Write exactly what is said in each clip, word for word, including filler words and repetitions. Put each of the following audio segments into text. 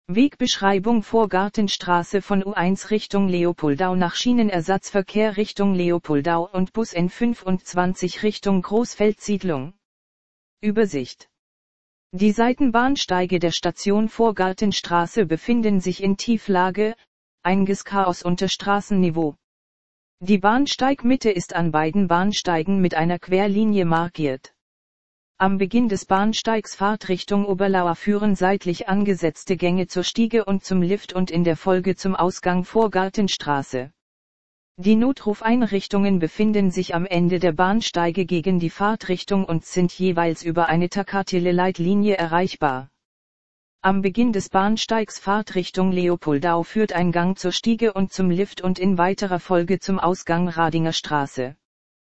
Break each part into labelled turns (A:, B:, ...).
A: Wegbeschreibung Vorgartenstraße von U eins Richtung Leopoldau nach Schienenersatzverkehr Richtung Leopoldau und Bus N fünfundzwanzig Richtung Großfeldsiedlung. Übersicht. Die Seitenbahnsteige der Station Vorgartenstraße befinden sich in Tieflage, einiges Chaos unter Straßenniveau. Die Bahnsteigmitte ist an beiden Bahnsteigen mit einer Querlinie markiert. Am Beginn des Bahnsteigs Fahrtrichtung Oberlauer führen seitlich angesetzte Gänge zur Stiege und zum Lift und in der Folge zum Ausgang Vorgartenstraße. Die Notrufeinrichtungen befinden sich am Ende der Bahnsteige gegen die Fahrtrichtung und sind jeweils über eine Takatele-Leitlinie erreichbar. Am Beginn des Bahnsteigs Fahrtrichtung Leopoldau führt ein Gang zur Stiege und zum Lift und in weiterer Folge zum Ausgang Radinger Straße.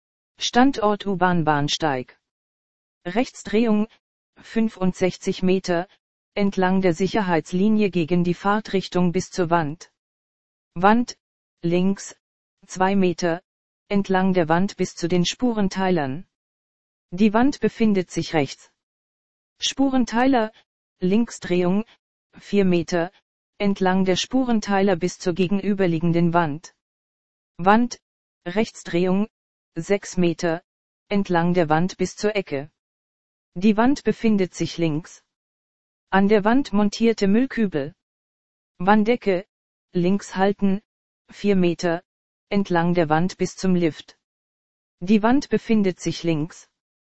A: Standort U-Bahn-Bahnsteig. Rechtsdrehung, fünfundsechzig Meter, entlang der Sicherheitslinie gegen die Fahrtrichtung bis zur Wand. Wand, links, zwei Meter, entlang der Wand bis zu den Spurenteilern. Die Wand befindet sich rechts. Spurenteiler, Linksdrehung, vier Meter, entlang der Spurenteiler bis zur gegenüberliegenden Wand. Wand, Rechtsdrehung, sechs Meter, entlang der Wand bis zur Ecke. Die Wand befindet sich links. An der Wand montierte Müllkübel. Wanddecke, links halten, vier Meter, entlang der Wand bis zum Lift. Die Wand befindet sich links.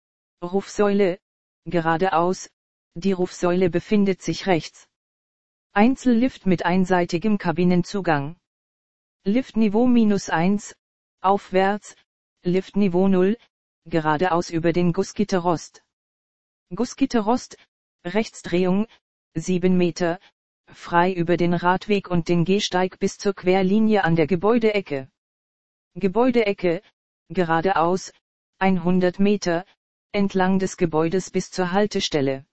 A: Rufsäule, geradeaus, die Rufsäule befindet sich rechts. Einzellift mit einseitigem Kabinenzugang. Liftniveau minus eins, aufwärts, Liftniveau null, geradeaus über den Gussgitterrost. Gussgitterrost, Rechtsdrehung, sieben Meter, frei über den Radweg und den Gehsteig bis zur Querlinie an der Gebäudeecke. Gebäudeecke, geradeaus, hundert Meter, entlang des Gebäudes bis zur Haltestelle.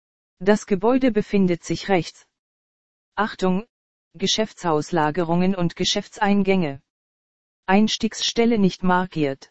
A: Das Gebäude befindet sich rechts. Achtung, Geschäftshauslagerungen und Geschäftseingänge. Einstiegsstelle nicht markiert.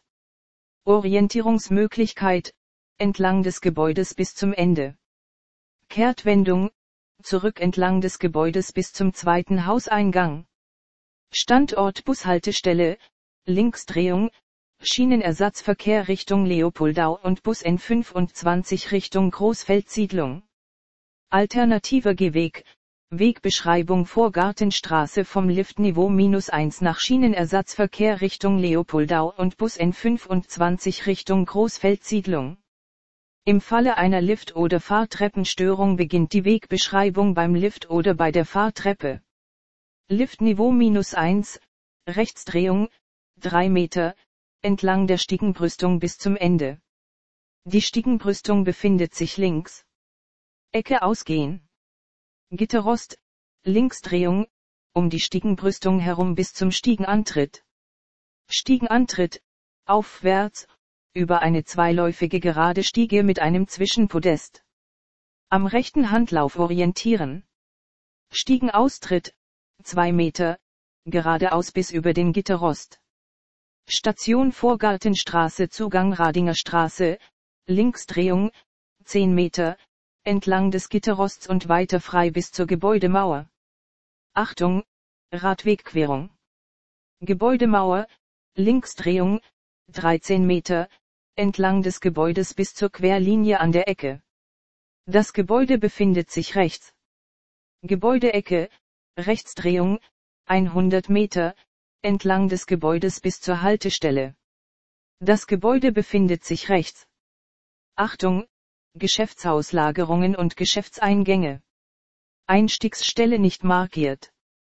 A: Orientierungsmöglichkeit, entlang des Gebäudes bis zum Ende. Kehrtwendung, zurück entlang des Gebäudes bis zum zweiten Hauseingang. Standort Bushaltestelle, Linksdrehung, Schienenersatzverkehr Richtung Leopoldau und Bus N fünfundzwanzig Richtung Großfeldsiedlung. Alternativer Gehweg, Wegbeschreibung Vorgartenstraße vom Liftniveau minus eins nach Schienenersatzverkehr Richtung Leopoldau und Bus N fünfundzwanzig Richtung Großfeldsiedlung. Im Falle einer Lift- oder Fahrtreppenstörung beginnt die Wegbeschreibung beim Lift oder bei der Fahrtreppe. Liftniveau minus eins, Rechtsdrehung, drei Meter, entlang der Stiegenbrüstung bis zum Ende. Die Stiegenbrüstung befindet sich links. Ecke ausgehen. Gitterrost, Linksdrehung, um die Stiegenbrüstung herum bis zum Stiegenantritt. Stiegenantritt, aufwärts, über eine zweiläufige gerade Stiege mit einem Zwischenpodest. Am rechten Handlauf orientieren. Stiegenaustritt, zwei Meter, geradeaus bis über den Gitterrost. Station Vorgartenstraße Zugang Radinger Straße, Linksdrehung, zehn Meter, entlang des Gitterrosts und weiter frei bis zur Gebäudemauer. Achtung, Radwegquerung. Gebäudemauer, Linksdrehung, dreizehn Meter, entlang des Gebäudes bis zur Querlinie an der Ecke. Das Gebäude befindet sich rechts. Gebäudeecke, Rechtsdrehung, hundert Meter, entlang des Gebäudes bis zur Haltestelle. Das Gebäude befindet sich rechts. Achtung, Geschäftshauslagerungen und Geschäftseingänge. Einstiegsstelle nicht markiert.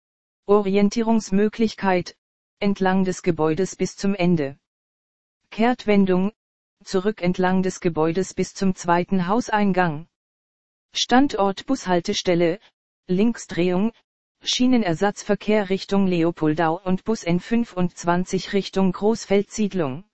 A: Orientierungsmöglichkeit, entlang des Gebäudes bis zum Ende. Kehrtwendung, zurück entlang des Gebäudes bis zum zweiten Hauseingang. Standort Bushaltestelle, Linksdrehung, Schienenersatzverkehr Richtung Leopoldau und Bus N fünfundzwanzig Richtung Großfeldsiedlung.